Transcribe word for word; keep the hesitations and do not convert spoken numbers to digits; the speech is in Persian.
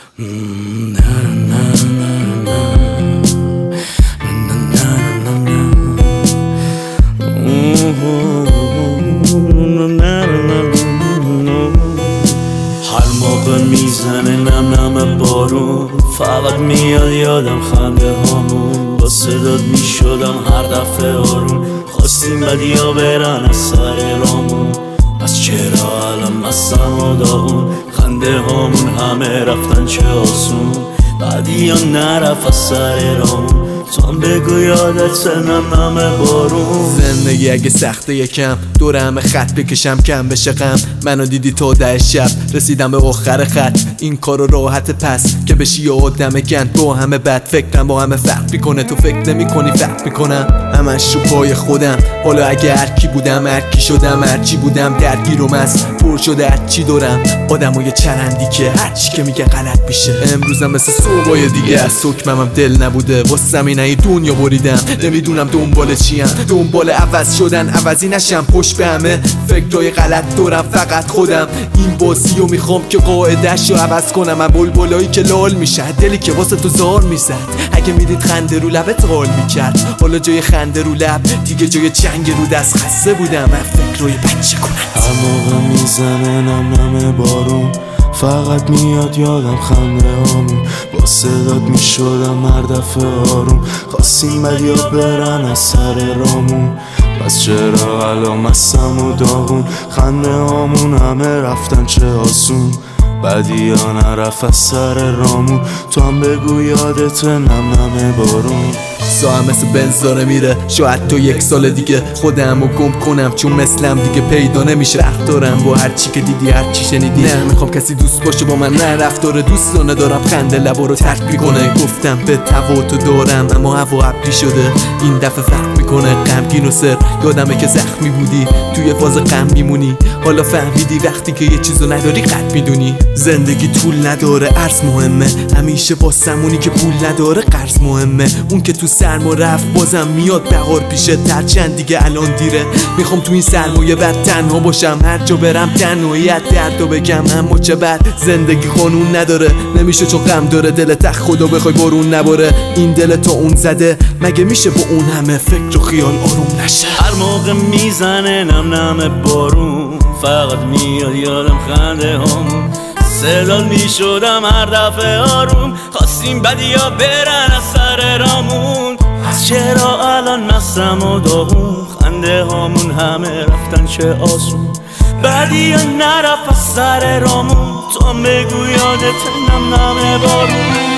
هر موقع میزنه نم نم بارون فقط میاد یادم خنده هامون با صدات میشدم هر دفعه آروم خواستیم بدیا برن از سر رامون از چرا الان مستم و داغون خنده هامون همه رفتن چه آسون بدیا نرفت از سر رامون تو هم بگو یادت نم نم بارون زندگی اگه سخته یکم دور همه خط بکشم کم بشه غم منو دیدی تو ده شب رسیدم به آخر خط این کارو راحت پس که بشی یه آدم گند با همه بد فکرم با همه فرق میکنه تو فکر نمی کنی فرق میکنم همش رو پای خودم حالا اگه هر کی بودم هر کی شدم هر چی بودم درگیرم از پر شده هر چی دورم آدمای چرندی که هر چی که میگه غلط میشه امروزم مثل صبحای دیگه از حکمم دل نبوده واسه این دنیا بریدم نمیدونم دنبال چیم دنبال عوض شدن عوضی نشم پشت به همه فکرای غلط دارم فقط خودم این بازی رو میخوام که قاعدش رو عوض کنم من بلبلایی که لال میشه دلی که واسه تو زار میزد اگه میدید خنده رو لبت غال میکرد حالا جای خنده رو لب دیگه جای چنگ رو دست خسته بودم من فکرای بچه کنم هر موقع میزنه نم نم بارون فقط میاد یادم خنده هامون با صدات میشدم هر دفعه آروم خواستیم بدیا برن از سر رامون پس چرا الان مستم و داغون خنده هامون همه رفتن چه آسون بدیا نرفت از سر رامون تو هم بگو یادت نم نم بارون ساعت مثل بنز داره میره شاید تو یک سال دیگه خودم رو گم کنم چون مثلم دیگه پیدا نمیشه رفت دارم با هر چی که دیدی هر چی شنیدی نه میخوام کسی دوست باشه با من نه رفتار دوستانه دارم خنده لبا رو ترک میکنه گفتم به تفاوت دارم اما هوا ابری شده این دفعه فرق میکنه غمگین و سر یادمه که زخمی بودی توی فاز غم میمونی حالا فهمیدی وقتی که یه چیزو نداری قد میدونی زندگی طول نداره عرض مهمه همیشه واسمونی که پول نداره قرض مهمه اون که تو سرما رفت بازم میاد بهار پیشه در چند دیگه الان دیره میخوام تو این سرمایه بعد تنها باشم هر جا برم تنهاییت دردو بگم اما چه بد زندگی قانون نداره نمیشه چون غم داره دل تخ خدا بخوای بارون نباره این دل تا اون زده مگه میشه با اون همه فکر و خیال آروم نشه هر موقع میزنه نم نم بارون فقط میاد یادم خنده هامون سلال میشدم هر دفعه آروم خواستیم بدیا برن از سر رامون از چرا الان مستم و داغون خنده هامون همه رفتن چه آسون بدیا نرفت از سر رامون تو هم بگو یادت نم نم بارون